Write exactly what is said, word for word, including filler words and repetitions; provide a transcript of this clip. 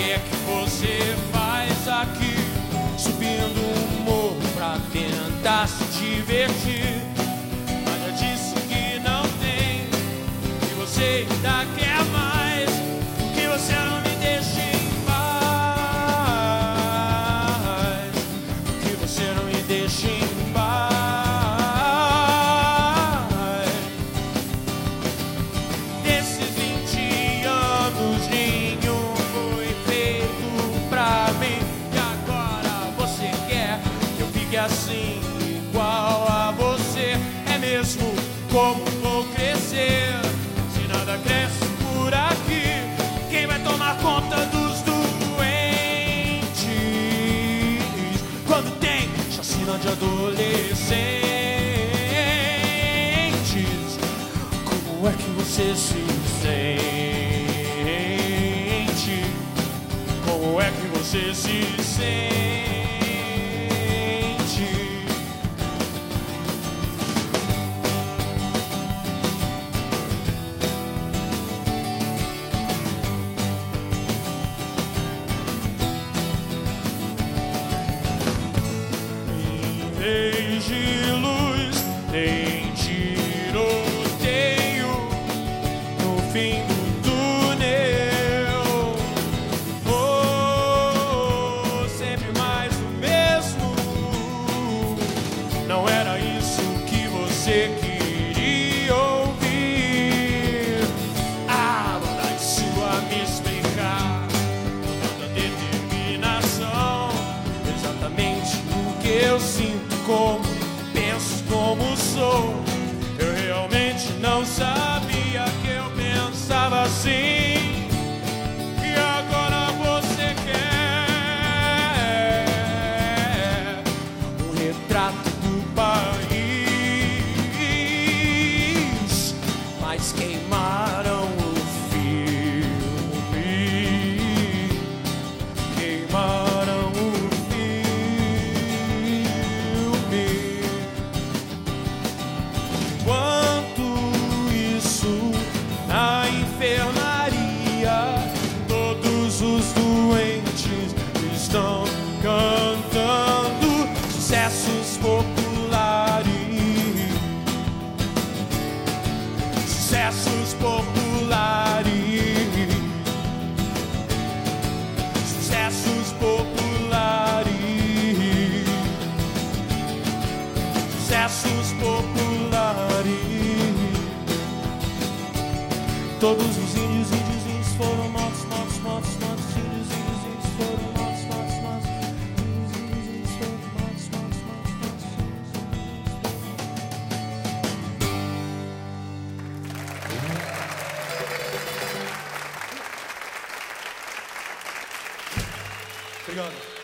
é que você faz aqui, subindo um morro pra tentar se divertir? Mas já disse que não tem, que você ainda quer mais, que você não me deixa em paz, que você não me deixa em paz. Desses vinte anos nenhum foi feito pra mim, e agora você quer que eu fique assim, igual a você? É mesmo? Como vou crescer se nada cresce por aqui? Quem vai tomar conta dos doentes quando tem chacina de adolescentes? Como é que você se sente? Como é que você se sente? Em vez de luz, tem tiroteio no fim do túnel. Oh, sempre mais o mesmo. Não era isso que você queria ouvir. A bondade sua me explicar, toda determinação, exatamente o que eu sinto, como penso, como sou. Eu realmente não sabia que eu pensava assim, e agora você quer um retrato do país, mas queimaram o filme, queimaram o filme. Enquanto isso, na enfermaria, todos os doentes estão cantando sucessos populares, sucessos populares, sucessos populares, sucessos populares. Todos os índios, índios, índios foram mortos, mortos, mortos, mortos. Índios, índios, índios foram mortos, mortos, mortos. Índios, índios, índios foram mortos, mortos, mortos, mortos. Obrigado.